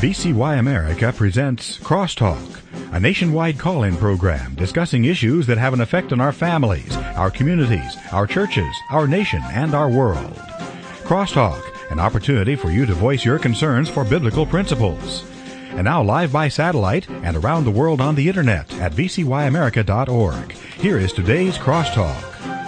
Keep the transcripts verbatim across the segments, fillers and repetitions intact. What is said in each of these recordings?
V C Y America presents Crosstalk, a nationwide call-in program discussing issues that have an effect on our families, our communities, our churches, our nation, and our world. Crosstalk, an opportunity for you to voice your concerns for biblical principles. And now live by satellite and around the world on the internet at v c y america dot org. Here is today's Crosstalk.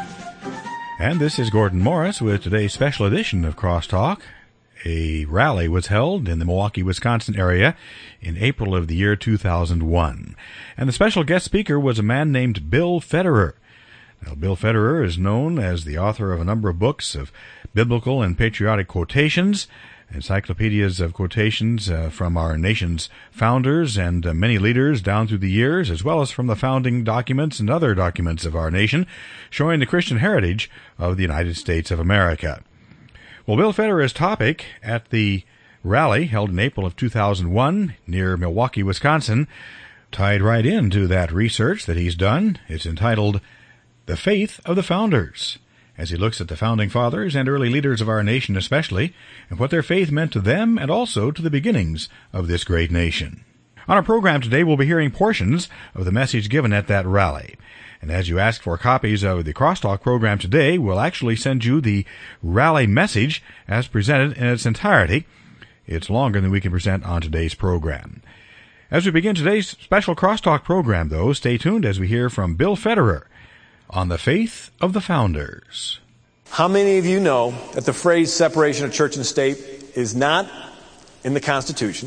And this is Gordon Morris with today's special edition of Crosstalk. A rally was held in the Milwaukee, Wisconsin area in April of the year two thousand one. And the special guest speaker was a man named Bill Federer. Now, Bill Federer is known as the author of a number of books of biblical and patriotic quotations, encyclopedias of quotations uh, from our nation's founders and uh, many leaders down through the years, as well as from the founding documents and other documents of our nation, showing the Christian heritage of the United States of America. Well, Bill Federer's topic at the rally held in April of two thousand one near Milwaukee, Wisconsin, tied right into that research that he's done. It's entitled, The Faith of the Founders, as he looks at the founding fathers and early leaders of our nation especially, and what their faith meant to them and also to the beginnings of this great nation. On our program today, we'll be hearing portions of the message given at that rally. And as you ask for copies of the Crosstalk program today, we'll actually send you the rally message as presented in its entirety. It's longer than we can present on today's program. As we begin today's special Crosstalk program, though, stay tuned as we hear from Bill Federer on the faith of the founders. How many of you know that the phrase separation of church and state is not in the Constitution?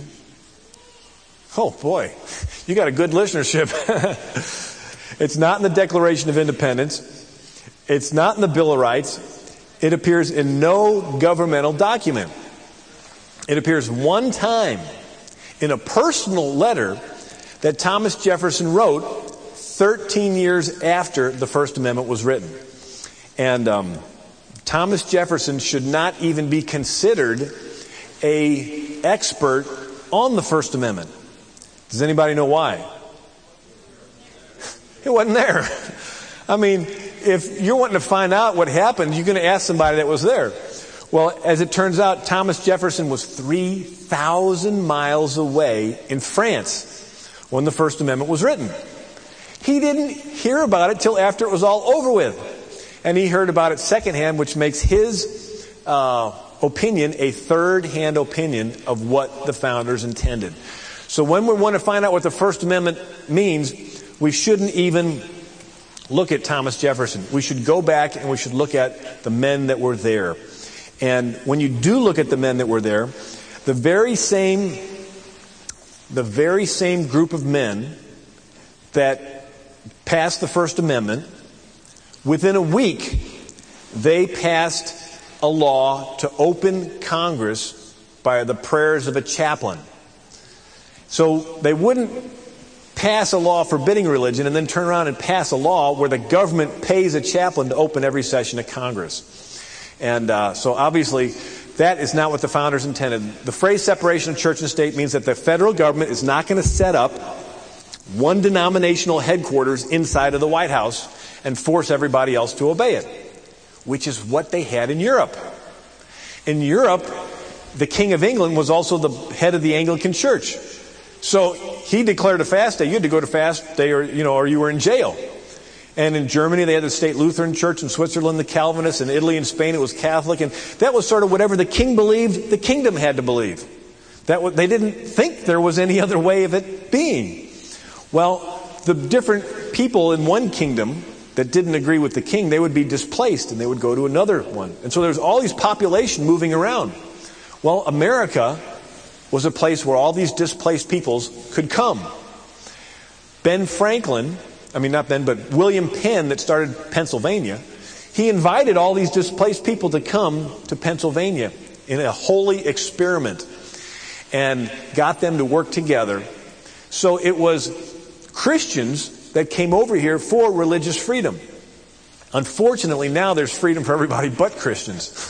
Oh boy, you got a good listenership. It's not in the Declaration of Independence. It's not in the Bill of Rights. It appears in no governmental document. It appears one time in a personal letter that Thomas Jefferson wrote thirteen years after the First Amendment was written. And um, Thomas Jefferson should not even be considered an expert on the First Amendment. Does anybody know why? It wasn't there. I mean, if you're wanting to find out what happened, you're going to ask somebody that was there. Well, as it turns out, Thomas Jefferson was three thousand miles away in France when the First Amendment was written. He didn't hear about it till after it was all over with. And he heard about it secondhand, which makes his uh, opinion a third-hand opinion of what the founders intended. So when we want to find out what the First Amendment means, we shouldn't even look at Thomas Jefferson. We should go back and we should look at the men that were there. And when you do look at the men that were there, the very same, the very same group of men that passed the First Amendment, within a week, they passed a law to open Congress by the prayers of a chaplain. So they wouldn't pass a law forbidding religion and then turn around and pass a law where the government pays a chaplain to open every session of Congress. And uh, so obviously that is not what the founders intended. The phrase separation of church and state means that the federal government is not going to set up one denominational headquarters inside of the White House and force everybody else to obey it, which is what they had in Europe. In Europe, the King of England was also the head of the Anglican Church. So he declared a fast day. You had to go to fast day, or you know, or you were in jail. And in Germany, they had the State Lutheran Church. In Switzerland, the Calvinists. In Italy and Spain, it was Catholic. And that was sort of whatever the king believed, the kingdom had to believe. That was, they didn't think there was any other way of it being. Well, the different people in one kingdom that didn't agree with the king, they would be displaced and they would go to another one. And so there's all these population moving around. Well, America was a place where all these displaced peoples could come. Ben Franklin, I mean not Ben, but William Penn that started Pennsylvania, he invited all these displaced people to come to Pennsylvania in a holy experiment and got them to work together. So it was Christians that came over here for religious freedom. Unfortunately, now there's freedom for everybody but Christians.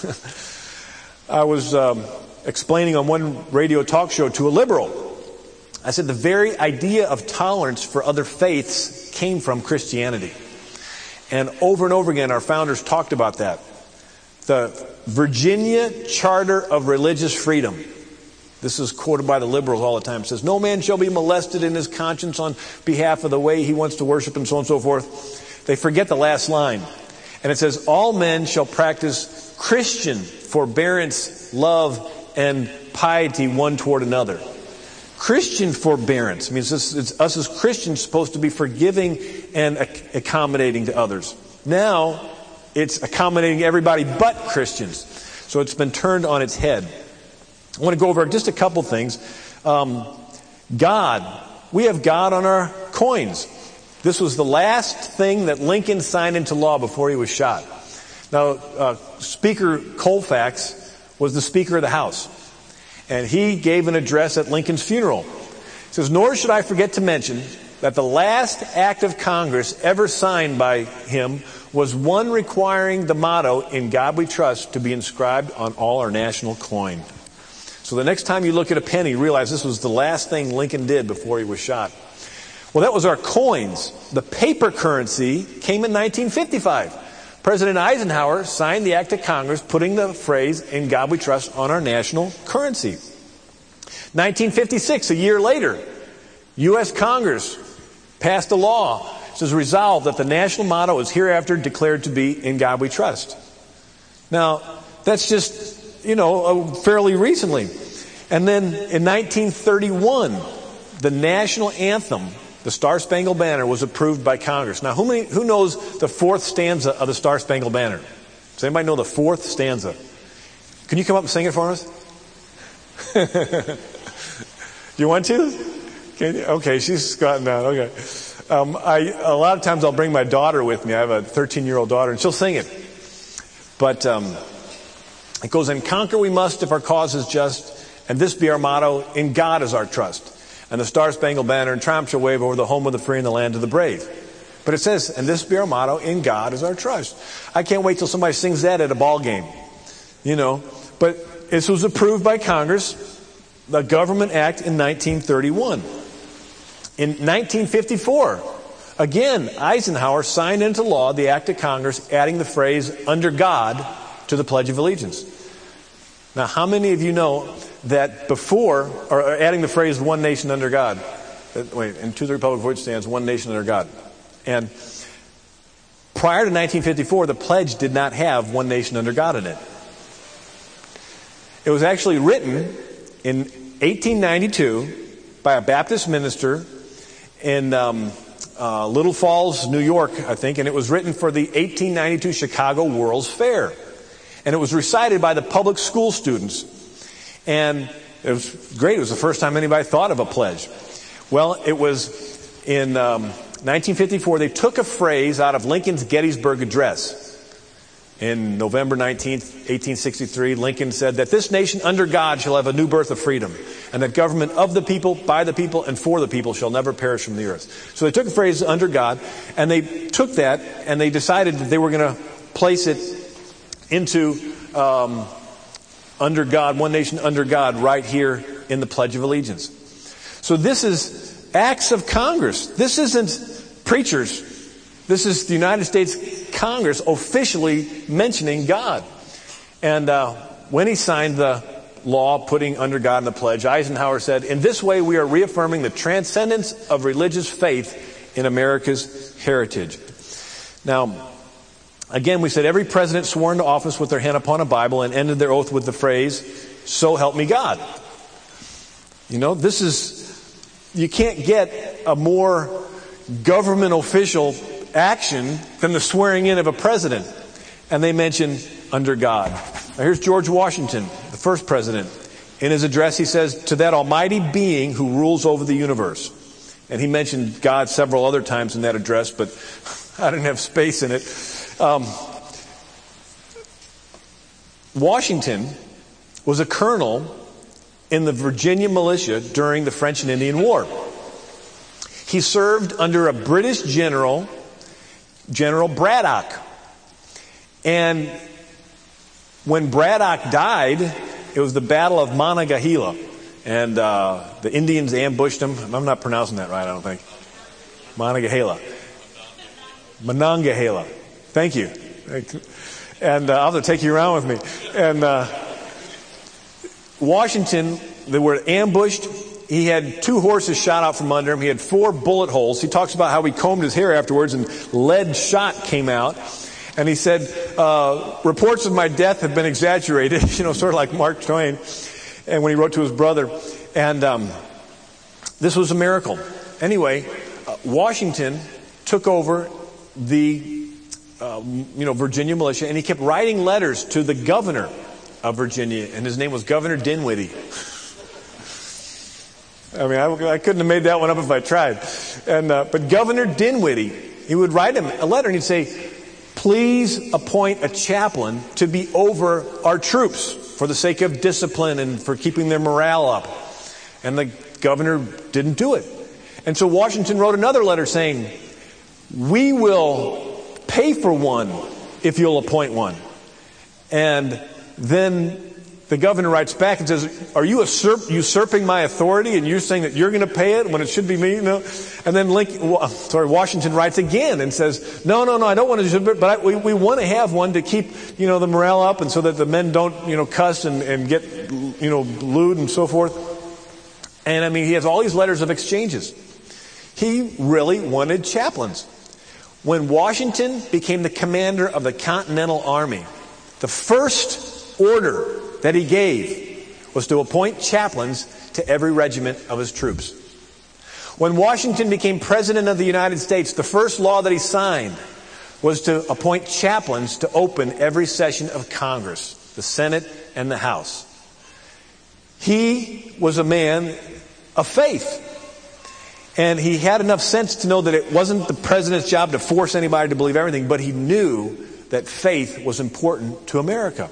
I was um, explaining on one radio talk show to a liberal. I said the very idea of tolerance for other faiths came from Christianity. And over and over again, our founders talked about that. The Virginia Charter of Religious Freedom This is quoted by the liberals all the time. It says, no man shall be molested in his conscience on behalf of the way he wants to worship and so on and so forth. They forget the last line. And it says, all men shall practice Christian forbearance, love, and piety one toward another. Christian forbearance means this, it's us as Christians supposed to be forgiving and accommodating to others. Now, it's accommodating everybody but Christians. So it's been turned on its head. I want to go over just a couple things. Um, God. We have God on our coins. This was the last thing that Lincoln signed into law before he was shot. Now, uh, Speaker Colfax was the Speaker of the House. And he gave an address at Lincoln's funeral. He says, nor should I forget to mention that the last act of Congress ever signed by him was one requiring the motto, in God we trust, to be inscribed on all our national coin. So the next time you look at a penny, realize this was the last thing Lincoln did before he was shot. Well, that was our coins. The paper currency came in nineteen fifty-five. President Eisenhower signed the act of Congress putting the phrase, in God we trust, on our national currency. nineteen fifty-six, a year later, U S Congress passed a law. It says, resolved that the national motto is hereafter declared to be, in God we trust. Now, that's just, you know, fairly recently. And then in nineteen thirty-one, the national anthem, the Star-Spangled Banner, was approved by Congress. Now, who, many, who knows the fourth stanza of the Star-Spangled Banner? Does anybody know the fourth stanza? Can you come up and sing it for us? You want to? Can you? Okay, she's squatting down. Okay. Um, I, a lot of times I'll bring my daughter with me. I have a thirteen-year-old daughter, and she'll sing it. But um, it goes, and conquer we must if our cause is just, and this be our motto, in God is our trust. And the Star-Spangled Banner in triumph shall wave over the home of the free and the land of the brave. But it says, and this be our motto, in God is our trust. I can't wait till somebody sings that at a ball game. You know, but this was approved by Congress, the Government Act in nineteen thirty-one. In nineteen fifty-four, again, Eisenhower signed into law the act of Congress adding the phrase, under God, to the Pledge of Allegiance. Now, how many of you know that before, or adding the phrase, one nation under God, wait, and to the republic for which stands, one nation under God. And prior to nineteen fifty-four, the pledge did not have one nation under God in it. It was actually written in eighteen ninety-two by a Baptist minister in um, uh, Little Falls, New York, I think, and it was written for the eighteen ninety-two Chicago World's Fair. And it was recited by the public school students. And it was great. It was the first time anybody thought of a pledge. Well, it was in um, nineteen fifty-four, they took a phrase out of Lincoln's Gettysburg Address. In November nineteenth, eighteen sixty-three, Lincoln said that this nation under God shall have a new birth of freedom, and that government of the people, by the people, and for the people shall never perish from the earth. So they took a phrase, under God, and they took that and they decided that they were going to place it into um, under God, one nation under God, right here in the Pledge of Allegiance. So this is acts of Congress. This isn't preachers. This is the United States Congress officially mentioning God. And uh, when he signed the law putting under God in the pledge, Eisenhower said, in this way we are reaffirming the transcendence of religious faith in America's heritage. Now, again, we said every president swore into office with their hand upon a Bible and ended their oath with the phrase, so help me God. You know, this is, you can't get a more government official action than the swearing in of a president. And they mention under God. Now here's George Washington, the first president. In his address he says, to that almighty being who rules over the universe. And he mentioned God several other times in that address, but I didn't have space in it. Um, Washington was a colonel in the Virginia militia during the French and Indian War. He served under a British general, General Braddock. And when Braddock died, it was the Battle of Monongahela. And uh, the Indians ambushed him. I'm not pronouncing that right, I don't think. Monongahela. Monongahela. Thank you. And uh, I'll have to take you around with me. And uh, Washington they were ambushed. He had two horses shot out from under him. He had four bullet holes. He talks about how he combed his hair afterwards and lead shot came out. And he said, uh, reports of my death have been exaggerated, you know, sort of like Mark Twain, and when he wrote to his brother. And um, this was a miracle. Anyway, uh, Washington took over the, uh, you know, Virginia militia, and he kept writing letters to the governor of Virginia, and his name was Governor Dinwiddie. I mean, I, I couldn't have made that one up if I tried. And uh, but Governor Dinwiddie, he would write him a letter and he'd say, please appoint a chaplain to be over our troops for the sake of discipline and for keeping their morale up. And the governor didn't do it. And so Washington wrote another letter saying, we will pay for one if you'll appoint one. And then the governor writes back and says, are you usurp, usurping my authority and you're saying that you're going to pay it when it should be me? No. And then Lincoln, sorry, Washington writes again and says, no, no, no, I don't want to usurp it, but I, we, we want to have one to keep, you know, the morale up and so that the men don't, you know, cuss and, and get, you know, lewd and so forth. And I mean, he has all these letters of exchanges. He really wanted chaplains. When Washington became the commander of the Continental Army, the first order that he gave was to appoint chaplains to every regiment of his troops. When Washington became president of the United States, the first law that he signed was to appoint chaplains to open every session of Congress, the Senate and the House. He was a man of faith. And he had enough sense to know that it wasn't the president's job to force anybody to believe everything, but he knew that faith was important to America.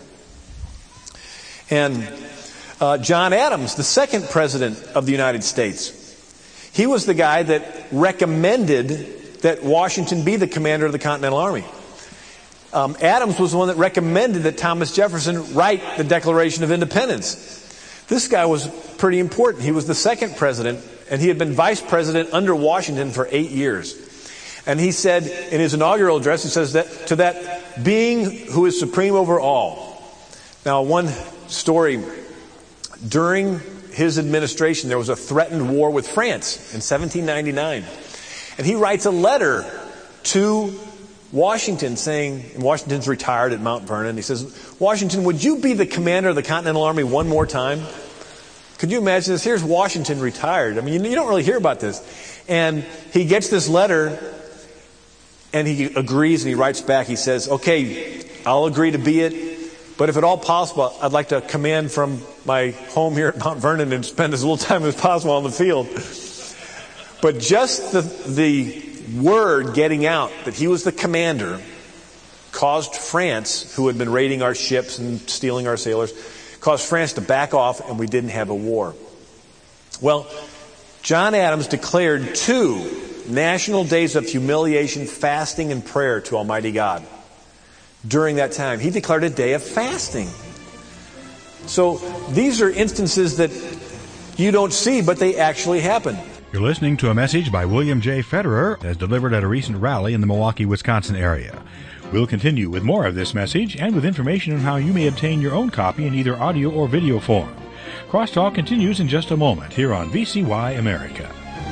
And uh, John Adams, the second president of the United States, he was the guy that recommended that Washington be the commander of the Continental Army. Um, Adams was the one that recommended that Thomas Jefferson write the Declaration of Independence. This guy was pretty important. He was the second president, and he had been vice president under Washington for eight years. And he said in his inaugural address, he says that to that being who is supreme over all. Now, one story, during his administration, there was a threatened war with France in seventeen ninety-nine. And he writes a letter to Washington saying, and Washington's retired at Mount Vernon, he says, Washington, would you be the commander of the Continental Army one more time? Could you imagine this? Here's Washington retired. I mean, you, you don't really hear about this. And he gets this letter, and he agrees, and he writes back. He says, okay, I'll agree to be it. But if at all possible, I'd like to command from my home here at Mount Vernon and spend as little time as possible on the field. But just the, the word getting out that he was the commander caused France, who had been raiding our ships and stealing our sailors, caused France to back off, and we didn't have a war. Well, John Adams declared two national days of humiliation, fasting, and prayer to Almighty God. During that time, he declared a day of fasting. So these are instances that you don't see, but they actually happen. You're listening to a message by William J. Federer as delivered at a recent rally in the Milwaukee, Wisconsin area. We'll continue with more of this message and with information on how you may obtain your own copy in either audio or video form. Crosstalk continues in just a moment here on V C Y America.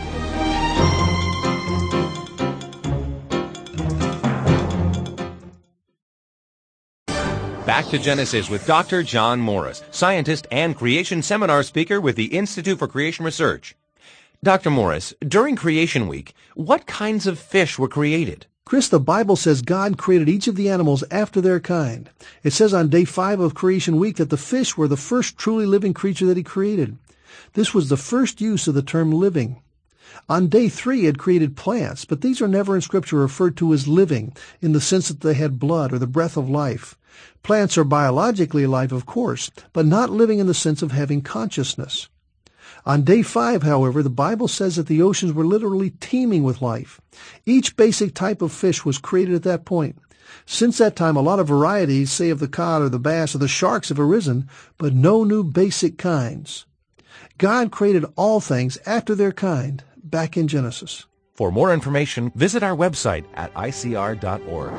Back to Genesis with Doctor John Morris, scientist and creation seminar speaker with the Institute for Creation Research. Doctor Morris, during Creation Week, what kinds of fish were created? Chris, the Bible says God created each of the animals after their kind. It says on day five of Creation Week that the fish were the first truly living creature that he created. This was the first use of the term living. On day three, he had created plants, but these are never in Scripture referred to as living in the sense that they had blood or the breath of life. Plants are biologically alive, of course, but not living in the sense of having consciousness. On day five, however, the Bible says that the oceans were literally teeming with life. Each basic type of fish was created at that point. Since that time, a lot of varieties, say of the cod or the bass or the sharks, have arisen, but no new basic kinds. God created all things after their kind, back in Genesis. For more information, visit our website at I C R dot org.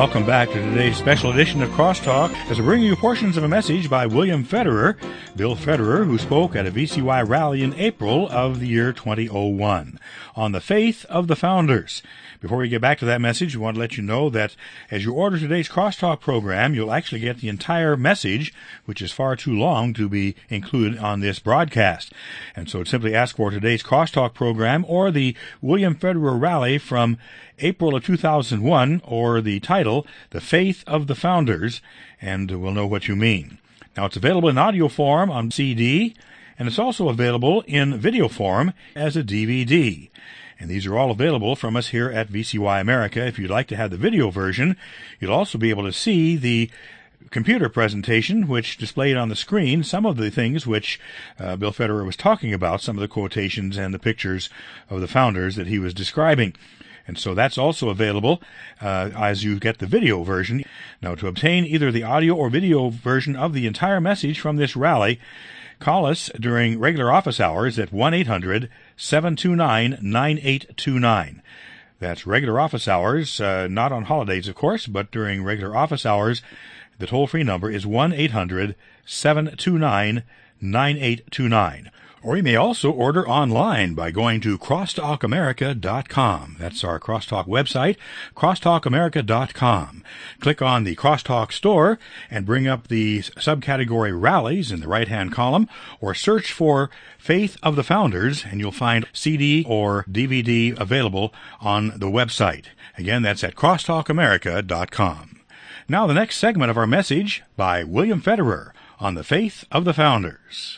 Welcome back to today's special edition of Crosstalk as we bring you portions of a message by William Federer, Bill Federer, who spoke at a V C Y rally in April of the year two thousand one on the faith of the founders. Before we get back to that message, we want to let you know that as you order today's Crosstalk program, you'll actually get the entire message, which is far too long to be included on this broadcast. And so simply ask for today's Crosstalk program or the William Federer rally from April of two thousand one, or the title, The Faith of the Founders, and we'll know what you mean. Now, it's available in audio form on C D, and it's also available in video form as a D V D. And these are all available from us here at V C Y America. If you'd like to have the video version, you'll also be able to see the computer presentation, which displayed on the screen some of the things which uh, Bill Federer was talking about, some of the quotations and the pictures of the founders that he was describing. And so that's also available uh, as you get the video version. Now, to obtain either the audio or video version of the entire message from this rally, call us during regular office hours at one eight hundred seven two nine nine eight two nine. That's regular office hours, uh, not on holidays, of course, but during regular office hours. The toll-free number is one eight hundred seven two nine nine eight two nine. Or you may also order online by going to crosstalk america dot com. That's our Crosstalk website, crosstalk america dot com. Click on the Crosstalk store and bring up the subcategory Rallies in the right-hand column, or search for Faith of the Founders, and you'll find C D or D V D available on the website. Again, that's at crosstalk america dot com. Now the next segment of our message by William Federer on the Faith of the Founders.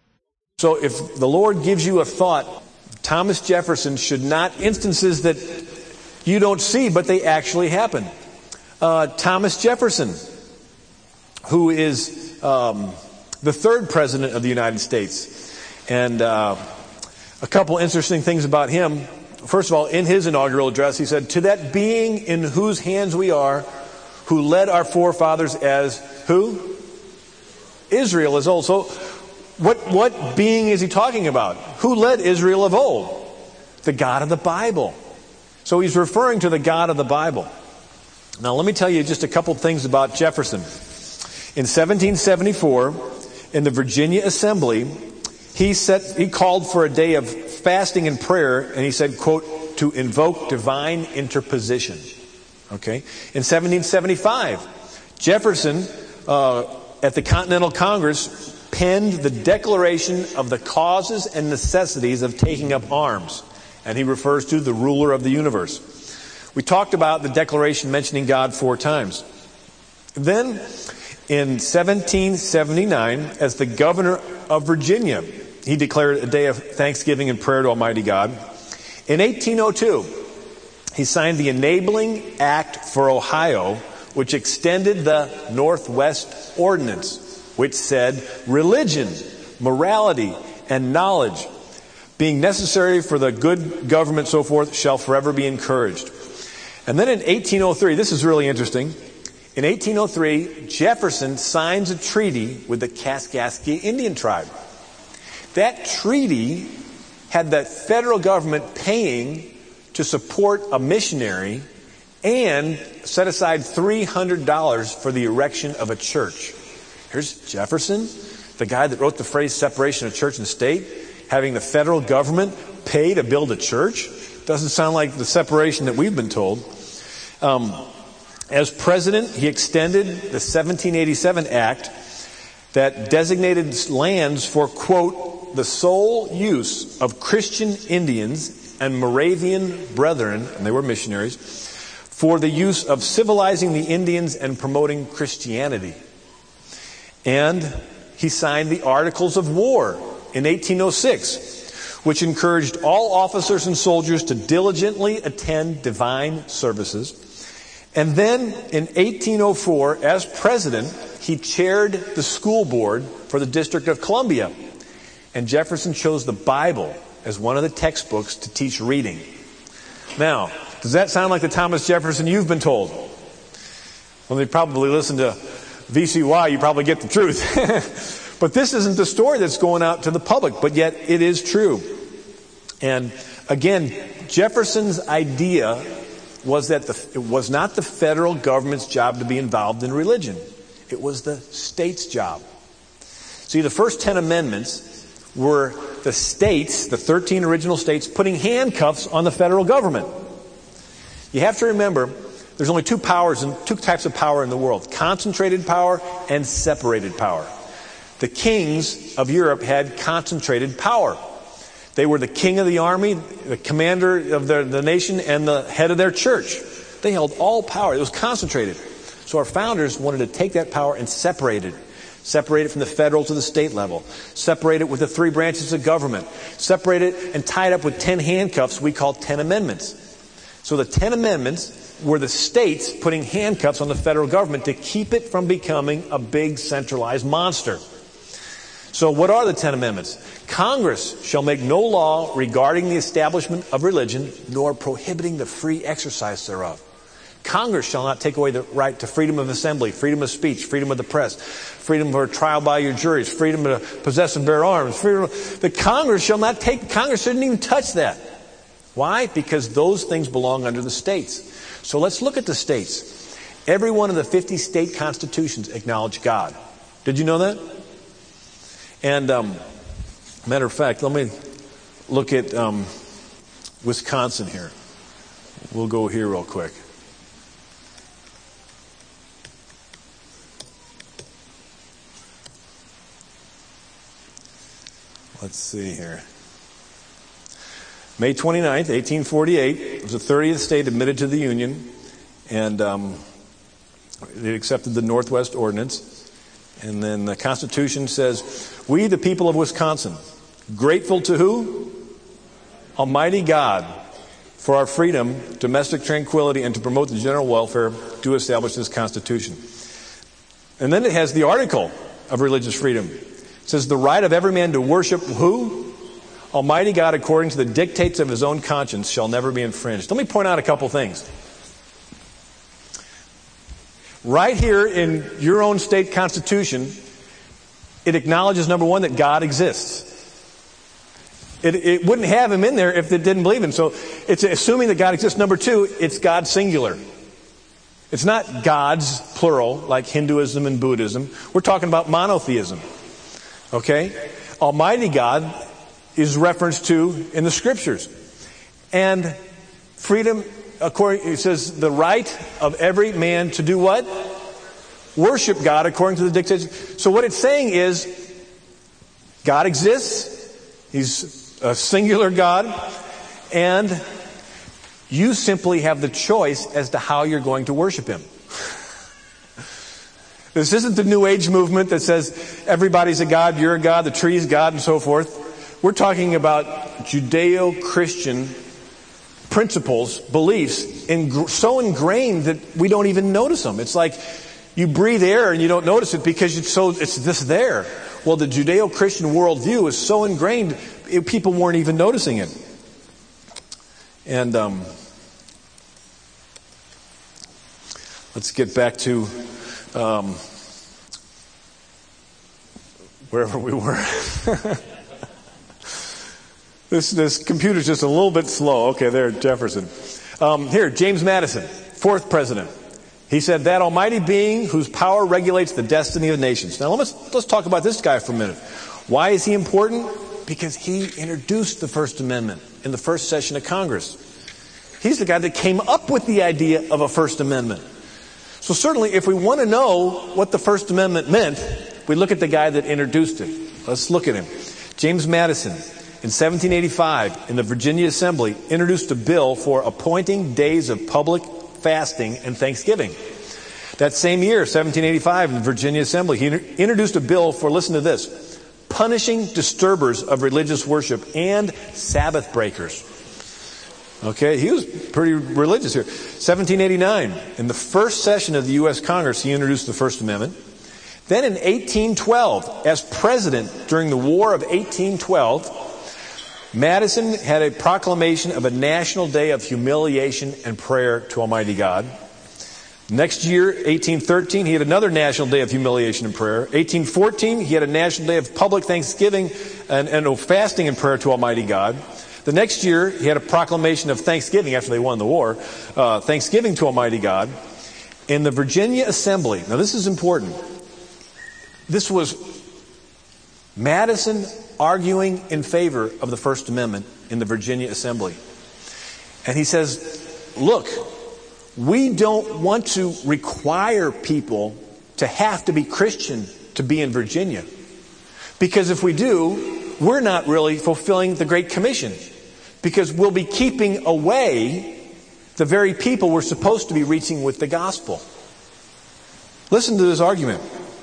So if the Lord gives you a thought, Thomas Jefferson should not, instances that you don't see, but they actually happen. Uh, Thomas Jefferson, who is um, the third president of the United States. And uh, a couple interesting things about him. First of all, in his inaugural address, he said, "To that being in whose hands we are, who led our forefathers as," who? Israel as old. So, What what being is he talking about? Who led Israel of old? The God of the Bible. So he's referring to the God of the Bible. Now let me tell you just a couple things about Jefferson. In seventeen seventy-four, in the Virginia Assembly, he set he called for a day of fasting and prayer, and he said, quote, "to invoke divine interposition." Okay? In seventeen seventy-five, Jefferson uh, at the Continental Congress penned the Declaration of the Causes and Necessities of Taking Up Arms. And he refers to the ruler of the universe. We talked about the Declaration mentioning God four times. Then, in seventeen seventy-nine, as the governor of Virginia, he declared a day of thanksgiving and prayer to Almighty God. In eighteen oh two, he signed the Enabling Act for Ohio, which extended the Northwest Ordinance, which said religion, morality, and knowledge, being necessary for the good government, so forth, shall forever be encouraged. And then in eighteen oh three, this is really interesting. In eighteen oh three, Jefferson signs a treaty with the Kaskaskia Indian tribe. That treaty had the federal government paying to support a missionary and set aside three hundred dollars for the erection of a church. Here's Jefferson, the guy that wrote the phrase separation of church and state, having the federal government pay to build a church. Doesn't sound like the separation that we've been told. Um, as president, he extended the seventeen eighty-seven Act that designated lands for, quote, "the sole use of Christian Indians and Moravian brethren," and they were missionaries, "for the use of civilizing the Indians and promoting Christianity." And he signed the Articles of War in eighteen oh six, which encouraged all officers and soldiers to diligently attend divine services. And then in eighteen oh four, as president, he chaired the school board for the District of Columbia. And Jefferson chose the Bible as one of the textbooks to teach reading. Now, does that sound like the Thomas Jefferson you've been told? Well, they probably listen to V C Y, you probably get the truth. But this isn't the story that's going out to the public, but yet it is true. And again, Jefferson's idea was that the, it was not the federal government's job to be involved in religion. It was the state's job. See, the first ten amendments were the states, the thirteen original states, putting handcuffs on the federal government. You have to remember, there's only two powers and two types of power in the world: concentrated power and separated power. The kings of Europe had concentrated power. They were the king of the army, the commander of the, the nation, and the head of their church. They held all power. It was concentrated. So our founders wanted to take that power and separate it. Separate it from the federal to the state level. Separate it with the three branches of government. Separate it and tie it up with ten handcuffs we call ten amendments. So the ten amendments were the states putting handcuffs on the federal government to keep it from becoming a big centralized monster. So what are the ten amendments? Congress shall make no law regarding the establishment of religion, nor prohibiting the free exercise thereof. Congress shall not take away the right to freedom of assembly, freedom of speech, freedom of the press, freedom for trial by your juries, freedom to possess and bear arms. Freedom of, the Congress shall not take, Congress shouldn't even touch that. Why? Because those things belong under the states. So let's look at the states. Every one of the fifty state constitutions acknowledge God. Did you know that? And, um, matter of fact, let me look at um, Wisconsin here. We'll go here real quick. Let's see here. May twenty-ninth, eighteen forty-eight, it was the thirtieth state admitted to the Union, and um, it accepted the Northwest Ordinance. And then the Constitution says, "We, the people of Wisconsin, grateful to who? Almighty God, for our freedom, domestic tranquility, and to promote the general welfare, do establish this Constitution." And then it has the article of religious freedom. It says, "The right of every man to worship who? Almighty God, according to the dictates of his own conscience, shall never be infringed." Let me point out a couple things. Right here in your own state constitution, it acknowledges, number one, that God exists. It, it wouldn't have him in there if it didn't believe him. So it's assuming that God exists. Number two, it's God singular. It's not gods, plural, like Hinduism and Buddhism. We're talking about monotheism. Okay? Almighty God is referenced to in the scriptures. And freedom, according, it says, the right of every man to do what? Worship God according to the dictates. So what it's saying is, God exists. He's a singular God. And you simply have the choice as to how you're going to worship him. This isn't the New Age movement that says everybody's a god, you're a god, the tree's God, and so forth. We're talking about Judeo-Christian principles, beliefs, in, so ingrained that we don't even notice them. It's like you breathe air and you don't notice it because it's so it's this there. Well, the Judeo-Christian worldview is so ingrained, it, people weren't even noticing it. And um, let's get back to um, wherever we were. This this computer's just a little bit slow. Okay, there, Jefferson. Um, here, James Madison, fourth president. He said, "That almighty being whose power regulates the destiny of nations." Now let's let's talk about this guy for a minute. Why is he important? Because he introduced the First Amendment in the first session of Congress. He's the guy that came up with the idea of a First Amendment. So certainly, if we want to know what the First Amendment meant, we look at the guy that introduced it. Let's look at him. James Madison. In seventeen eighty-five, in the Virginia Assembly, introduced a bill for appointing days of public fasting and Thanksgiving. That same year, seventeen eighty-five, in the Virginia Assembly, he introduced a bill for, listen to this, punishing disturbers of religious worship and Sabbath breakers. Okay, he was pretty religious here. seventeen eighty-nine, in the first session of the U S Congress, he introduced the First Amendment. Then in eighteen twelve, as president during the War of eighteen twelve, Madison had a proclamation of a national day of humiliation and prayer to Almighty God. Next year, eighteen thirteen, he had another national day of humiliation and prayer. eighteen fourteen, he had a national day of public thanksgiving and, and fasting and prayer to Almighty God. The next year, he had a proclamation of thanksgiving after they won the war, uh, thanksgiving to Almighty God. In the Virginia Assembly, now this is important. This was Madison arguing in favor of the First Amendment in the Virginia Assembly. And he says, look, we don't want to require people to have to be Christian to be in Virginia. Because if we do, we're not really fulfilling the Great Commission. Because we'll be keeping away the very people we're supposed to be reaching with the gospel. Listen to this argument.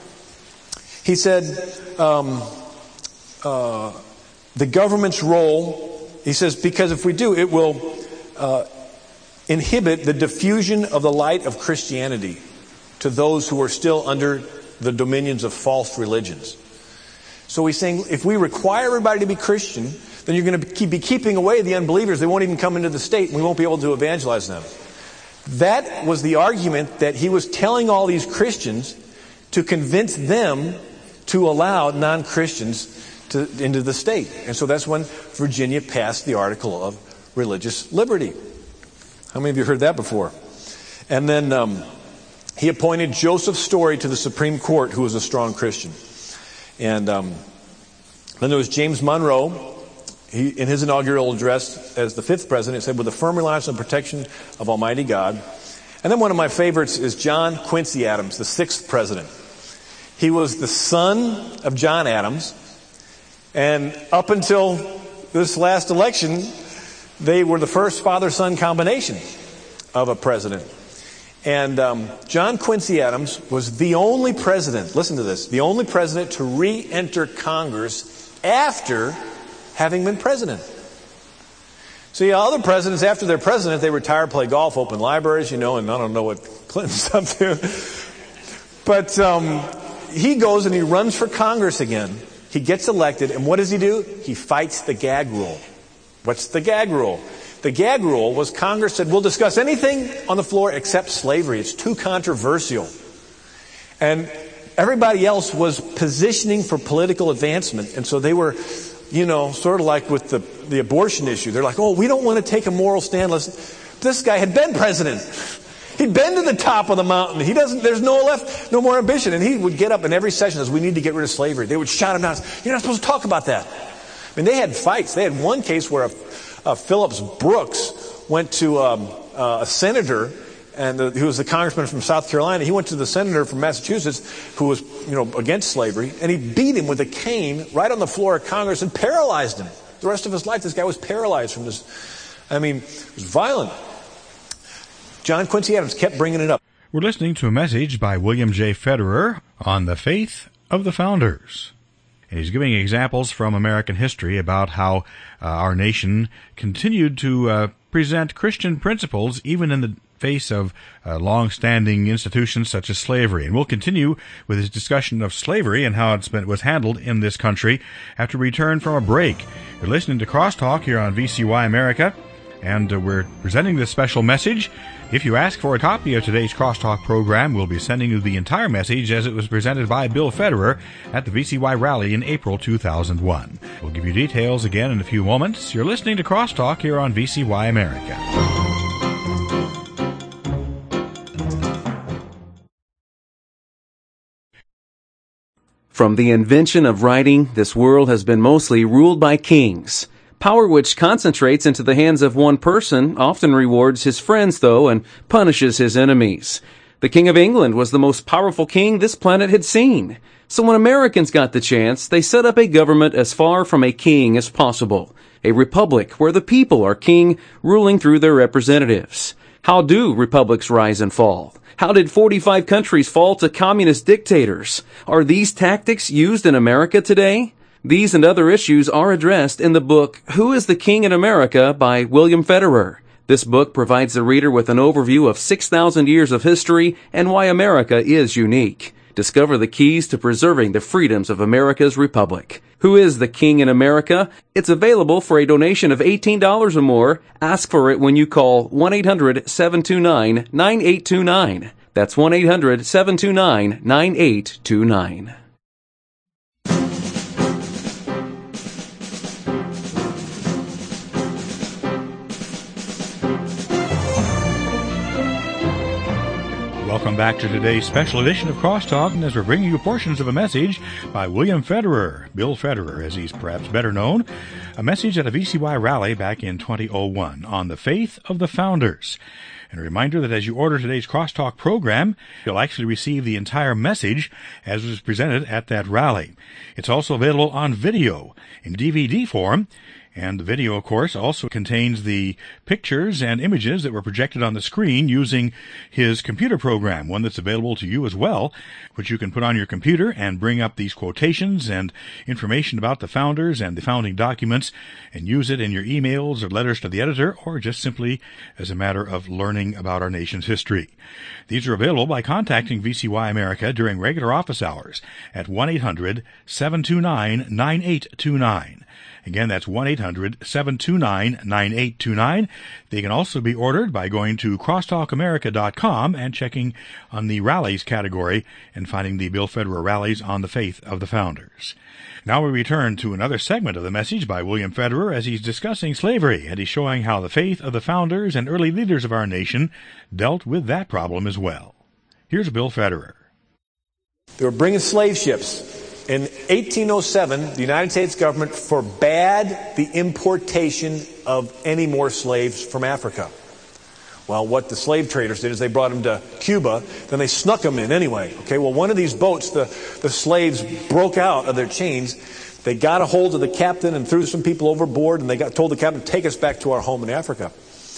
He said, um, uh, the government's role, he says, because if we do, it will uh, inhibit the diffusion of the light of Christianity to those who are still under the dominions of false religions. So he's saying, if we require everybody to be Christian, then you're going to be keeping away the unbelievers. They won't even come into the state, and we won't be able to evangelize them. That was the argument that he was telling all these Christians to convince them to allow non-Christians to, into the state. And so that's when Virginia passed the Article of Religious Liberty. How many of you heard that before? And then um, he appointed Joseph Story to the Supreme Court, who was a strong Christian. And um, then there was James Monroe. He, in his inaugural address as the fifth president, he said, with a firm reliance on the protection of Almighty God. And then one of my favorites is John Quincy Adams, the sixth president. He was the son of John Adams. And up until this last election, they were the first father-son combination of a president. And um, John Quincy Adams was the only president, listen to this, the only president to re-enter Congress after having been president. See, other presidents, after they're president, they retire, play golf, open libraries, you know, and I don't know what Clinton's up to. But um, he goes and he runs for Congress again. He gets elected, and what does he do? He fights the gag rule. What's the gag rule? The gag rule was Congress said, we'll discuss anything on the floor except slavery. It's too controversial. And everybody else was positioning for political advancement, and so they were, you know, sort of like with the, the abortion issue. They're like, oh, we don't want to take a moral stand. Let's, this guy had been president. He'd been to the top of the mountain. He doesn't, there's no left, no more ambition. And he would get up in every session as we need to get rid of slavery. They would shout him down. You're not supposed to talk about that. I mean, they had fights. They had one case where a, a Phillips Brooks went to um, uh, a senator, and uh, who was the congressman from South Carolina. He went to the senator from Massachusetts who was, you know, against slavery, and he beat him with a cane right on the floor of Congress and paralyzed him. The rest of his life, this guy was paralyzed from this. I mean, it was violent. John Quincy Adams kept bringing it up. We're listening to a message by William J. Federer on the faith of the founders. And he's giving examples from American history about how uh, our nation continued to uh, present Christian principles even in the face of uh, long-standing institutions such as slavery. And we'll continue with his discussion of slavery and how it's been was handled in this country after we return from a break. You're listening to Crosstalk here on V C Y America, and uh, we're presenting this special message. If you ask for a copy of today's Crosstalk program, we'll be sending you the entire message as it was presented by Bill Federer at the V C Y rally in April two thousand one. We'll give you details again in a few moments. You're listening to Crosstalk here on V C Y America. From the invention of writing, this world has been mostly ruled by kings. Power which concentrates into the hands of one person often rewards his friends, though, and punishes his enemies. The King of England was the most powerful king this planet had seen. So when Americans got the chance, they set up a government as far from a king as possible. A republic where the people are king, ruling through their representatives. How do republics rise and fall? How did forty-five countries fall to communist dictators? Are these tactics used in America today? These and other issues are addressed in the book, Who is the King in America by William Federer. This book provides the reader with an overview of six thousand years of history and why America is unique. Discover the keys to preserving the freedoms of America's republic. Who is the King in America? It's available for a donation of eighteen dollars or more. Ask for it when you call one eight hundred seven two nine nine eight two nine. That's one eight hundred seven two nine nine eight two nine. Welcome back to today's special edition of Crosstalk, as we're bringing you portions of a message by William Federer, Bill Federer, as he's perhaps better known, a message at a V C Y rally back in two thousand one on the faith of the founders. And a reminder that as you order today's Crosstalk program, you'll actually receive the entire message as was presented at that rally. It's also available on video in D V D form. And the video, of course, also contains the pictures and images that were projected on the screen using his computer program, one that's available to you as well, which you can put on your computer and bring up these quotations and information about the founders and the founding documents and use it in your emails or letters to the editor, or just simply as a matter of learning about our nation's history. These are available by contacting V C Y America during regular office hours at one eight hundred seven two nine nine eight two nine. Again, that's one eight hundred seven two nine nine eight two nine. They can also be ordered by going to crosstalk america dot com and checking on the rallies category and finding the Bill Federer rallies on the faith of the founders. Now we return to another segment of the message by William Federer as he's discussing slavery, and he's showing how the faith of the founders and early leaders of our nation dealt with that problem as well. Here's Bill Federer. They were bringing slave ships. In eighteen oh seven, the United States government forbade the importation of any more slaves from Africa. Well, what the slave traders did is they brought them to Cuba, then they snuck them in anyway. Okay, well, one of these boats, the, the slaves broke out of their chains. They got a hold of the captain and threw some people overboard, and they got told the captain, take us back to our home in Africa.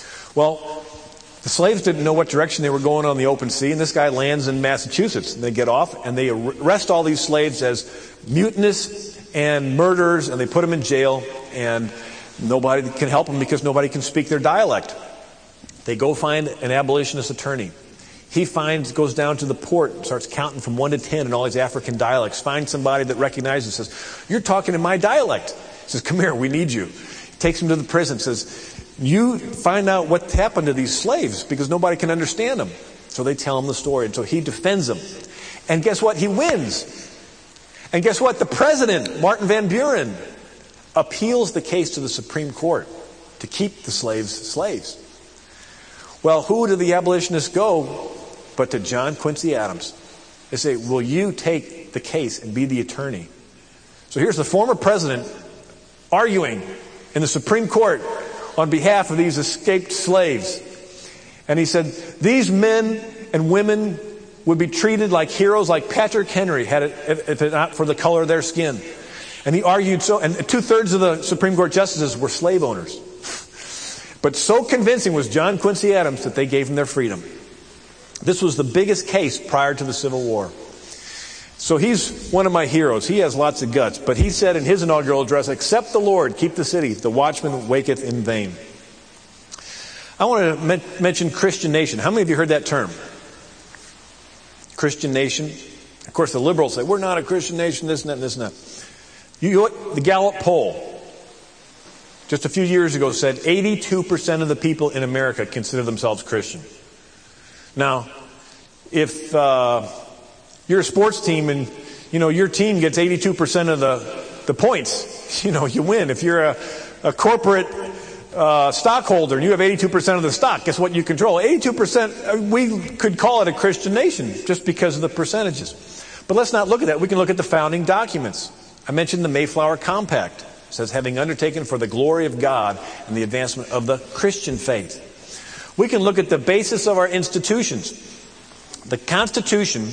Well, the slaves didn't know what direction they were going on the open sea, and this guy lands in Massachusetts. And they get off, and they arrest all these slaves as mutinous and murderers, and they put them in jail, and nobody can help them because nobody can speak their dialect. They go find an abolitionist attorney. He finds, goes down to the port, and starts counting from one to ten in all these African dialects, finds somebody that recognizes, says, you're talking in my dialect. He says, come here, we need you. He takes him to the prison, says, you find out what happened to these slaves because nobody can understand them. So they tell him the story. And so he defends them. And guess what? He wins. And guess what? The president, Martin Van Buren, appeals the case to the Supreme Court to keep the slaves slaves. Well, who do the abolitionists go but to John Quincy Adams? They say, will you take the case and be the attorney? So here's the former president arguing in the Supreme Court on behalf of these escaped slaves. And he said, these men and women would be treated like heroes, like Patrick Henry, had it, if it not for the color of their skin. And he argued so, and two-thirds of the Supreme Court justices were slave owners. But so convincing was John Quincy Adams that they gave him their freedom. This was the biggest case prior to the Civil War. So he's one of my heroes. He has lots of guts. But he said in his inaugural address, except the Lord, keep the city. The watchman waketh in vain. I want to men- mention Christian nation. How many of you heard that term? Christian nation. Of course, the liberals say, we're not a Christian nation, this and that and this and that. You know what? The Gallup poll, just a few years ago, said eighty-two percent of the people in America consider themselves Christian. Now, if... Uh, You're a sports team and, you know, your team gets eighty-two percent of the, the points. You know, you win. If you're a, a corporate uh, stockholder and you have eighty-two percent of the stock, guess what you control? eighty-two percent, we could call it a Christian nation just because of the percentages. But let's not look at that. We can look at the founding documents. I mentioned the Mayflower Compact. It says, having undertaken for the glory of God and the advancement of the Christian faith. We can look at the basis of our institutions. The Constitution.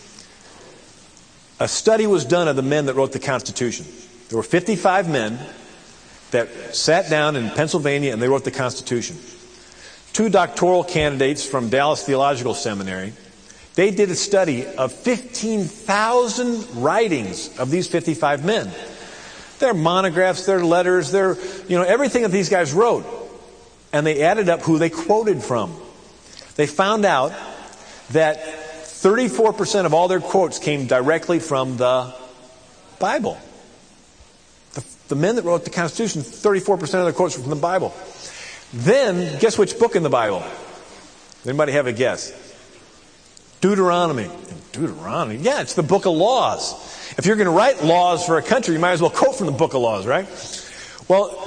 A study was done of the men that wrote the Constitution. There were fifty-five men that sat down in Pennsylvania and they wrote the Constitution. Two doctoral candidates from Dallas Theological Seminary, they did a study of fifteen thousand writings of these fifty-five men. Their monographs, their letters, their, you know, everything that these guys wrote. And they added up who they quoted from. They found out that thirty-four percent of all their quotes came directly from the Bible. The, the men that wrote the Constitution, thirty-four percent of their quotes were from the Bible. Then, guess which book in the Bible? Anybody have a guess? Deuteronomy. Deuteronomy? Yeah, it's the book of laws. If you're going to write laws for a country, you might as well quote from the book of laws, right? Well,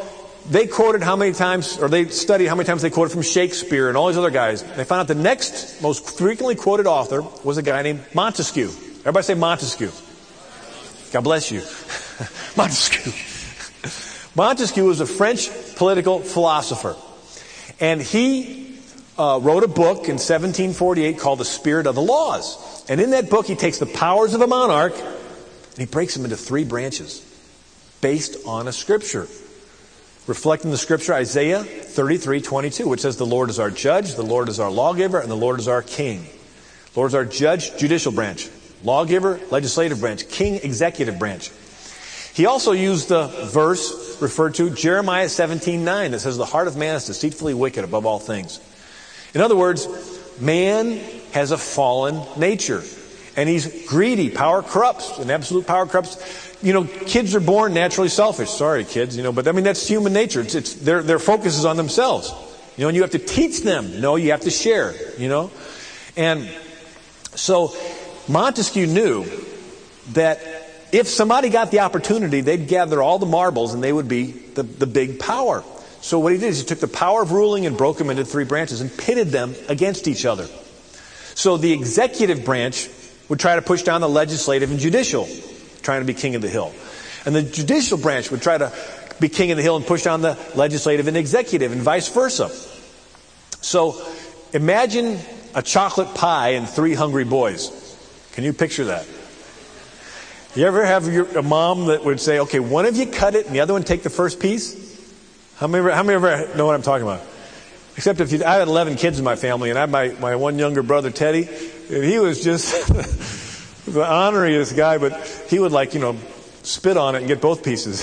they quoted how many times, or they studied how many times they quoted from Shakespeare and all these other guys. They found out the next most frequently quoted author was a guy named Montesquieu. Everybody say Montesquieu. God bless you. Montesquieu. Montesquieu was a French political philosopher. And he uh, wrote a book in seventeen forty-eight called The Spirit of the Laws. And in that book, he takes the powers of a monarch and he breaks them into three branches based on a scripture. Reflecting the scripture, Isaiah thirty-three twenty-two, which says the Lord is our judge, the Lord is our lawgiver, and the Lord is our king. The Lord is our judge, judicial branch. Lawgiver, legislative branch. King, executive branch. He also used the verse referred to Jeremiah seventeen nine that says the heart of man is deceitfully wicked above all things. In other words, man has a fallen nature. And he's greedy. Power corrupts. And absolute power corrupts. You know, kids are born naturally selfish. Sorry, kids, you know, but I mean, that's human nature. It's, it's, their, their focus is on themselves. You know, and you have to teach them. No, you have to share, you know. And so Montesquieu knew that if somebody got the opportunity, they'd gather all the marbles and they would be the, the big power. So what he did is he took the power of ruling and broke them into three branches and pitted them against each other. So the executive branch would try to push down the legislative and judicial, trying to be king of the hill. And the judicial branch would try to be king of the hill and push down the legislative and executive, and vice versa. So imagine a chocolate pie and three hungry boys. Can you picture that? You ever have your, a mom that would say, okay, one of you cut it and the other one take the first piece? How many, how many ever know what I'm talking about? Except if you, I had eleven kids in my family, and I had my, my one younger brother, Teddy, and he was just the honoriest guy, but he would, like, you know, spit on it and get both pieces.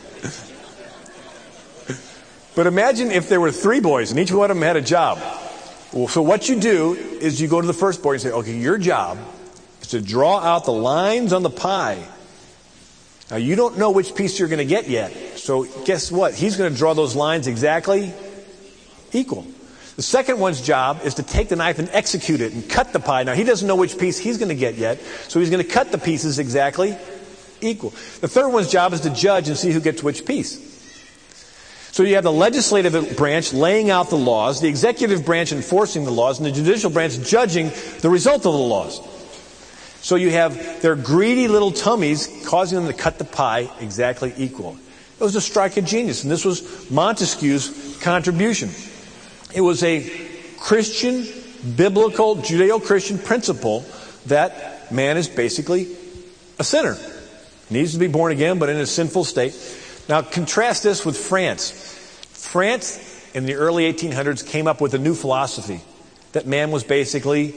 But imagine if there were three boys and each one of them had a job. Well, so what you do is you go to the first boy and say, okay, your job is to draw out the lines on the pie. Now, you don't know which piece you're going to get yet. So guess what? He's going to draw those lines exactly equal. The second one's job is to take the knife and execute it and cut the pie. Now, he doesn't know which piece he's going to get yet, so he's going to cut the pieces exactly equal. The third one's job is to judge and see who gets which piece. So you have the legislative branch laying out the laws, the executive branch enforcing the laws, and the judicial branch judging the result of the laws. So you have their greedy little tummies causing them to cut the pie exactly equal. It was a strike of genius, and this was Montesquieu's contribution. It was a Christian, biblical, Judeo-Christian principle that man is basically a sinner. He needs to be born again, but in a sinful state. Now, contrast this with France. France, in the early eighteen hundreds, came up with a new philosophy that man was basically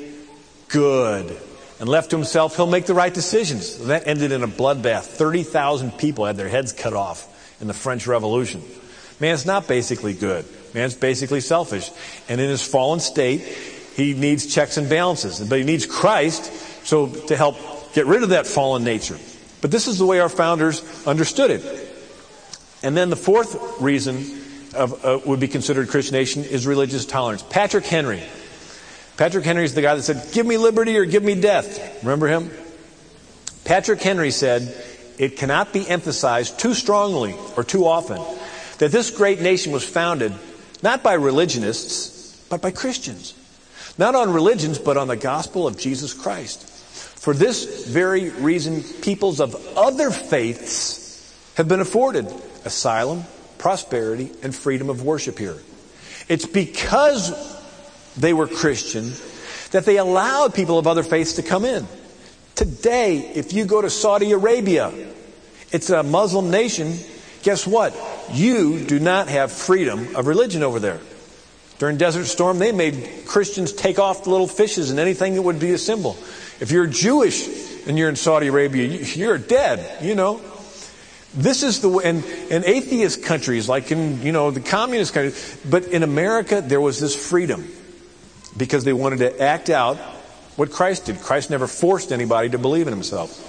good. And left to himself, he'll make the right decisions. That ended in a bloodbath. thirty thousand people had their heads cut off in the French Revolution. Man's not basically good. Man's basically selfish. And in his fallen state, he needs checks and balances. But he needs Christ so to help get rid of that fallen nature. But this is the way our founders understood it. And then the fourth reason of uh, would be considered Christian nation is religious tolerance. Patrick Henry. Patrick Henry is the guy that said, give me liberty or give me death. Remember him? Patrick Henry said, it cannot be emphasized too strongly or too often that this great nation was founded not by religionists, but by Christians. Not on religions, but on the gospel of Jesus Christ. For this very reason, peoples of other faiths have been afforded asylum, prosperity, and freedom of worship here. It's because they were Christian that they allowed people of other faiths to come in. Today, if you go to Saudi Arabia, it's a Muslim nation. Guess what? You do not have freedom of religion over there. During Desert Storm, they made Christians take off the little fishes and anything that would be a symbol. If you're Jewish and you're in Saudi Arabia, you're dead, you know. This is the way, and in atheist countries, like in, you know, the communist countries, but in America, there was this freedom because they wanted to act out what Christ did. Christ never forced anybody to believe in himself.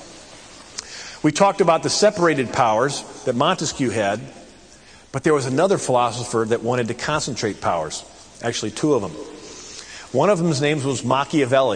We talked about the separated powers that Montesquieu had, but there was another philosopher that wanted to concentrate powers. Actually, two of them. One of them's name was Machiavelli.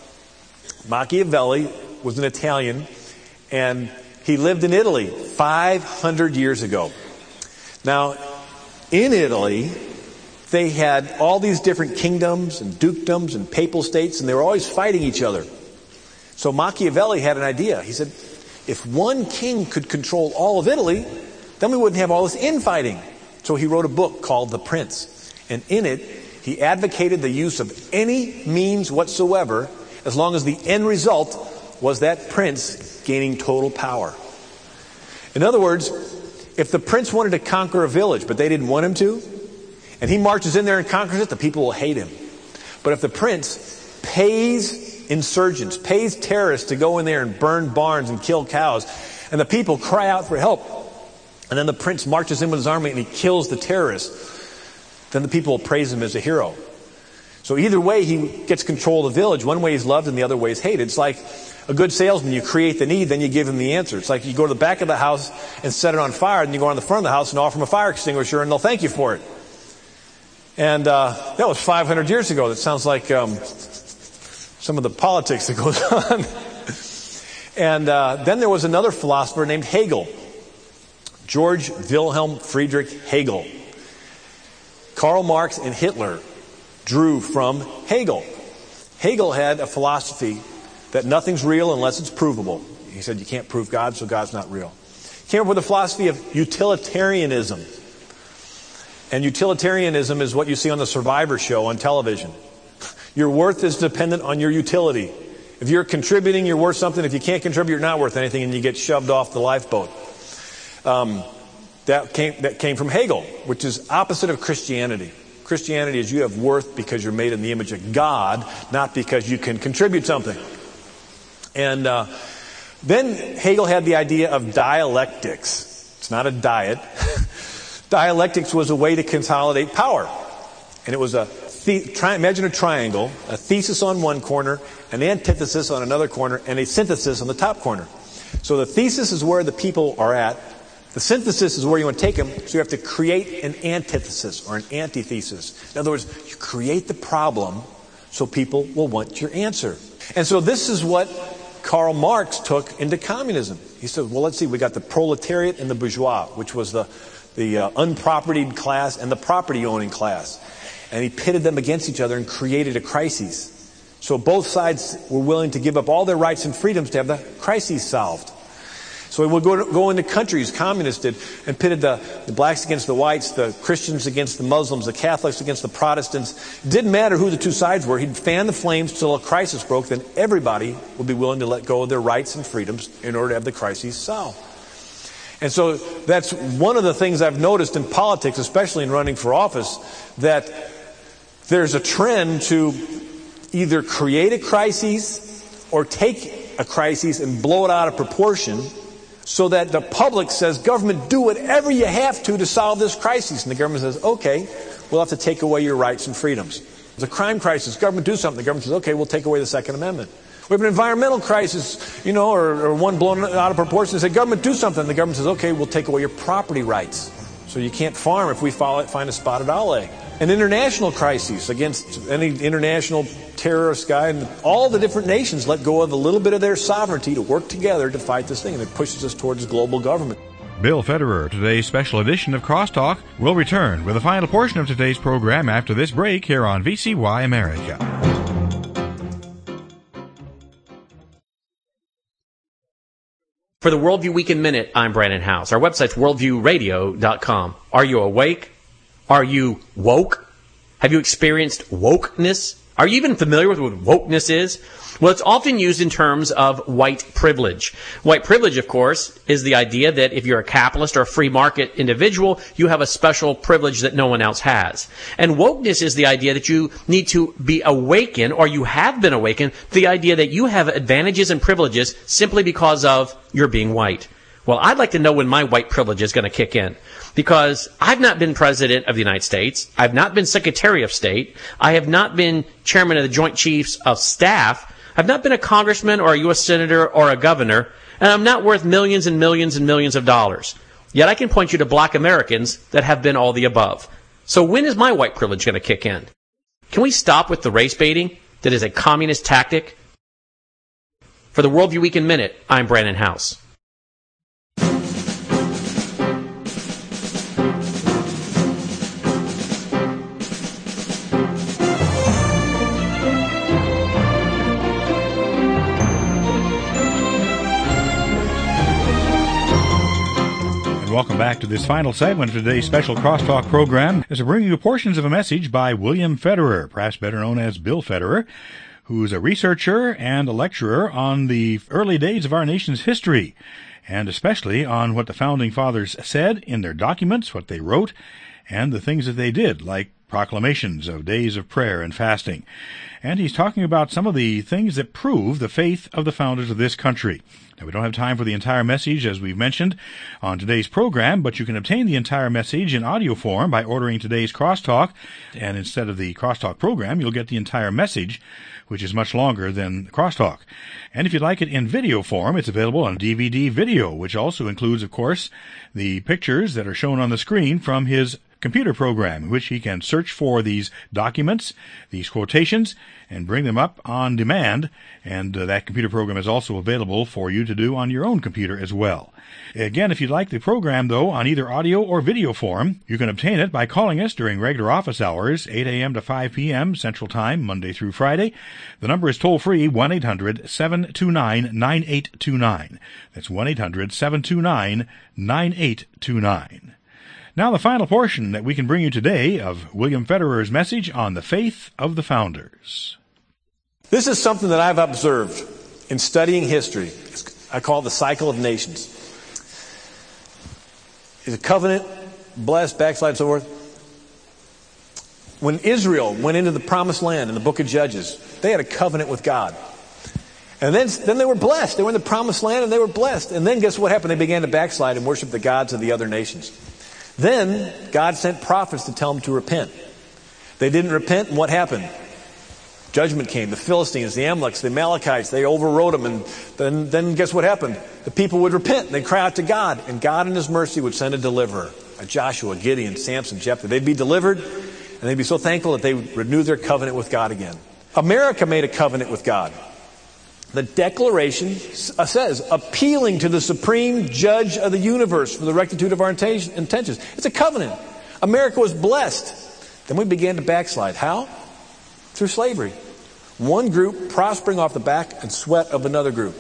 Machiavelli was an Italian, and he lived in Italy five hundred years ago. Now, In Italy, they had all these different kingdoms and dukedoms and papal states, and they were always fighting each other. So Machiavelli had an idea. He said, if one king could control all of Italy, then we wouldn't have all this infighting. So he wrote a book called The Prince. And in it, he advocated the use of any means whatsoever, as long as the end result was that prince gaining total power. In other words, if the prince wanted to conquer a village, but they didn't want him to, and he marches in there and conquers it, the people will hate him. But if the prince pays insurgents, pays terrorists to go in there and burn barns and kill cows, and the people cry out for help, and then the prince marches in with his army and he kills the terrorists, then the people will praise him as a hero. So either way, he gets control of the village. One way he's loved and the other way he's hated. It's like a good salesman. You create the need, then you give him the answer. It's like you go to the back of the house and set it on fire, and you go on the front of the house and offer him a fire extinguisher, and they'll thank you for it. And uh, that was five hundred years ago. That sounds like um, some of the politics that goes on. And uh, then there was another philosopher named Hegel. George Wilhelm Friedrich Hegel. Karl Marx and Hitler drew from Hegel. Hegel had a philosophy that nothing's real unless it's provable. He said you can't prove God, so God's not real. He came up with a philosophy of utilitarianism. And utilitarianism is what you see on the Survivor show on television. Your worth is dependent on your utility. If you're contributing, you're worth something. If you can't contribute, you're not worth anything, and you get shoved off the lifeboat. Um, that came that came from Hegel, which is opposite of Christianity. Christianity is you have worth because you're made in the image of God, not because you can contribute something. And uh, then Hegel had the idea of dialectics. It's not a diet. Dialectics was a way to consolidate power. And it was a, the, try, imagine a triangle, a thesis on one corner, an antithesis on another corner, and a synthesis on the top corner. So the thesis is where the people are at. The synthesis is where you want to take them, so you have to create an antithesis or an antithesis. In other words, you create the problem so people will want your answer. And so this is what Karl Marx took into communism. He said, well, let's see, we got the proletariat and the bourgeois, which was the, the uh, unpropertied class and the property-owning class. And he pitted them against each other and created a crisis. So both sides were willing to give up all their rights and freedoms to have the crises solved. So he would go, go into countries, communists did, and pitted the, the blacks against the whites, the Christians against the Muslims, the Catholics against the Protestants. It didn't matter who the two sides were. He'd fan the flames till a crisis broke. Then everybody would be willing to let go of their rights and freedoms in order to have the crises solved. And so that's one of the things I've noticed in politics, especially in running for office, that there's a trend to either create a crisis or take a crisis and blow it out of proportion, so that the public says, government, do whatever you have to to solve this crisis. And the government says, okay, we'll have to take away your rights and freedoms. There's a crime crisis. Government, do something. The government says, okay, we'll take away the Second Amendment. We have an environmental crisis, you know, or, or one blown out of proportion. They say, government, do something. The government says, okay, we'll take away your property rights. So you can't farm if we follow, find a spotted owl egg. An international crisis against any international terrorist guy, and all the different nations let go of a little bit of their sovereignty to work together to fight this thing, and it pushes us towards global government. Bill Federer, today's special edition of Crosstalk, will return with the final portion of today's program after this break here on V C Y America. For the Worldview Weekend Minute, I'm Brandon House. Our website's worldview radio dot com. Are you awake? Are you woke? Have you experienced wokeness? Are you even familiar with what wokeness is? Well, it's often used in terms of white privilege. White privilege, of course, is the idea that if you're a capitalist or a free market individual, you have a special privilege that no one else has. And wokeness is the idea that you need to be awakened, or you have been awakened, to the idea that you have advantages and privileges simply because of your being white. Well, I'd like to know when my white privilege is going to kick in. Because I've not been President of the United States. I've not been Secretary of State. I have not been Chairman of the Joint Chiefs of Staff. I've not been a congressman or a U S senator or a governor. And I'm not worth millions and millions and millions of dollars. Yet I can point you to black Americans that have been all the above. So when is my white privilege going to kick in? Can we stop with the race baiting that is a communist tactic? For the Worldview Weekend Minute, I'm Brandon House. Welcome back to this final segment of today's special Crosstalk program as we bring you portions of a message by William Federer, perhaps better known as Bill Federer, who's a researcher and a lecturer on the early days of our nation's history, and especially on what the Founding Fathers said in their documents, what they wrote, and the things that they did, like proclamations of days of prayer and fasting. And he's talking about some of the things that prove the faith of the founders of this country. Now, we don't have time for the entire message, as we've mentioned on today's program, but you can obtain the entire message in audio form by ordering today's Crosstalk. And instead of the Crosstalk program, you'll get the entire message, which is much longer than Crosstalk. And if you'd like it in video form, it's available on D V D video, which also includes, of course, the pictures that are shown on the screen from his computer program, in which he can search for these documents, these quotations, and bring them up on demand. And uh, that computer program is also available for you to do on your own computer as well. Again, if you'd like the program, though, on either audio or video form, you can obtain it by calling us during regular office hours, eight a.m. to five p.m. Central Time, Monday through Friday. The number is toll-free, one eight hundred seven two nine nine eight two nine. That's one eight hundred seven two nine nine eight two nine. Now, the final portion that we can bring you today of William Federer's message on the faith of the founders. This is something that I've observed in studying history. I call it the cycle of nations. Is a covenant, blessed, backslide, so forth. When Israel went into the promised land in the book of Judges, they had a covenant with God. And then, then they were blessed. They were in the promised land and they were blessed. And then guess what happened? They began to backslide and worship the gods of the other nations. Then God sent prophets to tell them to repent. They didn't repent, and what happened? Judgment came. The Philistines, the Amalekites, the Amalekites, they overrode them. And then, then guess what happened? The people would repent, and they'd cry out to God. And God in His mercy would send a deliverer, a Joshua, Gideon, Samson, Jephthah. They'd be delivered, and they'd be so thankful that they would renew their covenant with God again. America made a covenant with God. The Declaration says, appealing to the supreme judge of the universe for the rectitude of our intentions. It's a covenant. America was blessed. Then we began to backslide. How? Through slavery. One group prospering off the back and sweat of another group.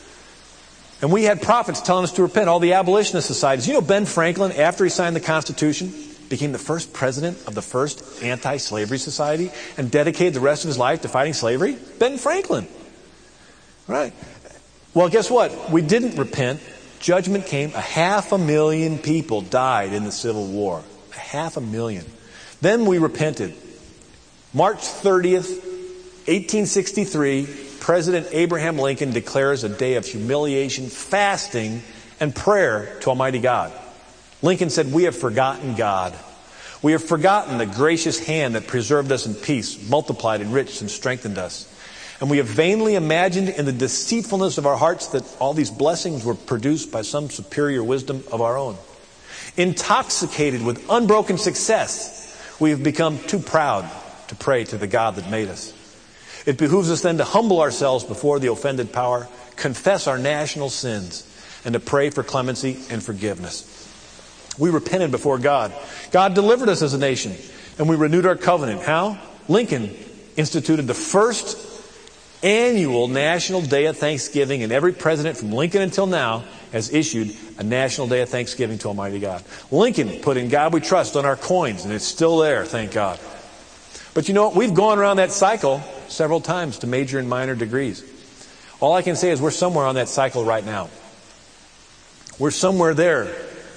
And we had prophets telling us to repent. All the abolitionist societies. You know, Ben Franklin, after he signed the Constitution, became the first president of the first anti-slavery society and dedicated the rest of his life to fighting slavery? Ben Franklin. Right. Well, guess what? We didn't repent. Judgment came. A half a million people died in the Civil War. A half a million. Then we repented. March thirtieth, eighteen sixty-three, President Abraham Lincoln declares a day of humiliation, fasting, and prayer to Almighty God. Lincoln said, "We have forgotten God. We have forgotten the gracious hand that preserved us in peace, multiplied, enriched, and strengthened us. And we have vainly imagined in the deceitfulness of our hearts that all these blessings were produced by some superior wisdom of our own. Intoxicated with unbroken success, we have become too proud to pray to the God that made us. It behooves us then to humble ourselves before the offended power, confess our national sins, and to pray for clemency and forgiveness." We repented before God. God delivered us as a nation, and we renewed our covenant. How? Lincoln instituted the first annual National Day of Thanksgiving, and every president from Lincoln until now has issued a National Day of Thanksgiving to Almighty God. Lincoln put "In God We Trust" on our coins, and it's still there, thank God. But you know what? We've gone around that cycle several times to major and minor degrees. All I can say is we're somewhere on that cycle right now. We're somewhere there.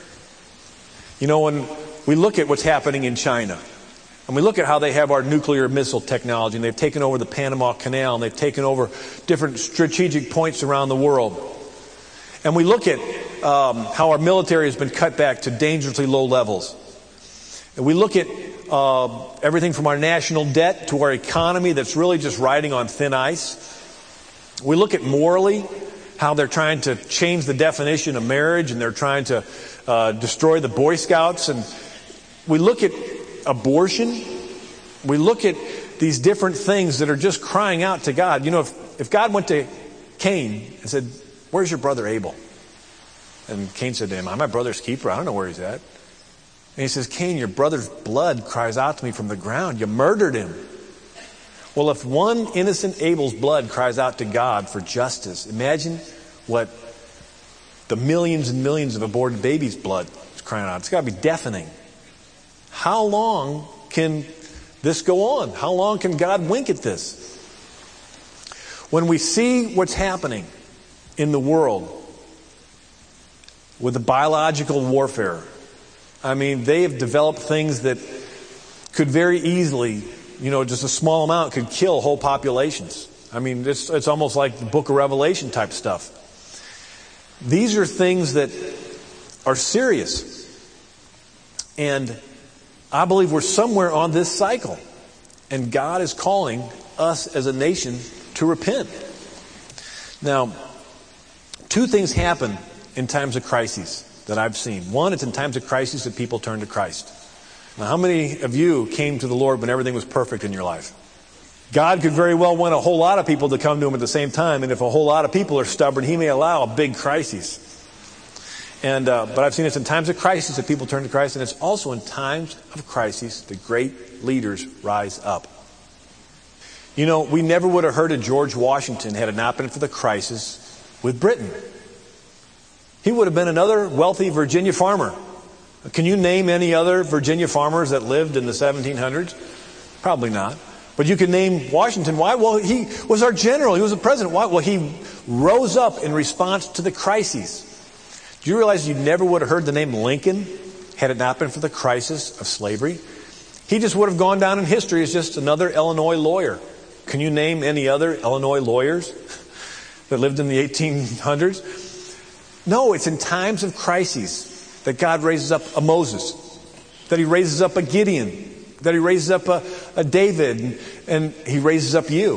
You know, when we look at what's happening in China, and we look at how they have our nuclear missile technology, and they've taken over the Panama Canal, and they've taken over different strategic points around the world. And we look at um, how our military has been cut back to dangerously low levels. And we look at uh, everything from our national debt to our economy that's really just riding on thin ice. We look at morally how they're trying to change the definition of marriage, and they're trying to uh, destroy the Boy Scouts. And we look at abortion. We look at these different things that are just crying out to God. You know, if, if God went to Cain and said, "Where's your brother Abel?" And Cain said to him, "I'm my brother's keeper. I don't know where he's at." And he says, "Cain, your brother's blood cries out to me from the ground. You murdered him." Well, if one innocent Abel's blood cries out to God for justice, imagine what the millions and millions of aborted babies' blood is crying out. It's got to be deafening. How long can this go on? How long can God wink at this? When we see what's happening in the world with the biological warfare, I mean, they have developed things that could very easily, you know, just a small amount could kill whole populations. I mean, it's, it's almost like the Book of Revelation type stuff. These are things that are serious. And I believe we're somewhere on this cycle. And God is calling us as a nation to repent. Now, two things happen in times of crises that I've seen. One, it's in times of crisis that people turn to Christ. Now, how many of you came to the Lord when everything was perfect in your life? God could very well want a whole lot of people to come to Him at the same time, and if a whole lot of people are stubborn, He may allow a big crisis. And uh, but I've seen it's in times of crisis that people turn to Christ, and it's also in times of crisis that great leaders rise up. You know, we never would have heard of George Washington had it not been for the crisis with Britain. He would have been another wealthy Virginia farmer. Can you name any other Virginia farmers that lived in the seventeen hundreds? Probably not. But you can name Washington. Why? Well, he was our general. He was the president. Why? Well, he rose up in response to the crises. Do you realize you never would have heard the name Lincoln had it not been for the crisis of slavery? He just would have gone down in history as just another Illinois lawyer. Can you name any other Illinois lawyers that lived in the eighteen hundreds? No, it's in times of crises that God raises up a Moses, that He raises up a Gideon, that He raises up a, a David, and, and He raises up you.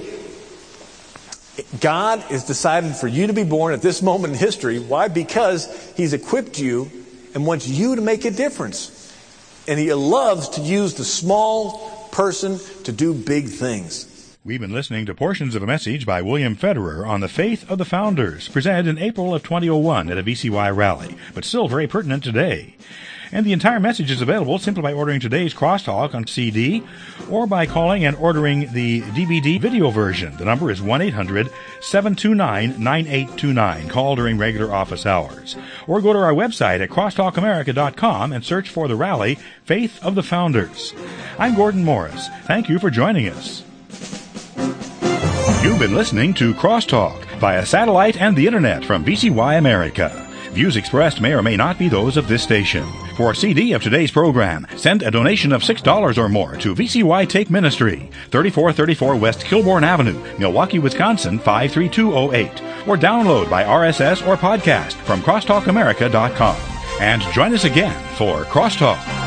God has decided for you to be born at this moment in history. Why? Because He's equipped you and wants you to make a difference. And He loves to use the small person to do big things. We've been listening to portions of a message by William Federer on the faith of the founders, presented in April of twenty oh one at a V C Y rally, but still very pertinent today. And the entire message is available simply by ordering today's Crosstalk on C D or by calling and ordering the D V D video version. The number is one eight hundred seven two nine nine eight two nine. Call during regular office hours. Or go to our website at crosstalk america dot com and search for the rally, Faith of the Founders. I'm Gordon Morris. Thank you for joining us. You've been listening to Crosstalk via satellite and the internet from V C Y America. Views expressed may or may not be those of this station. For a C D of today's program, send a donation of six dollars or more to V C Y Take Ministry, thirty-four thirty-four West Kilbourne Avenue, Milwaukee, Wisconsin, five three two oh eight. Or download by R S S or podcast from crosstalk america dot com. And join us again for Crosstalk.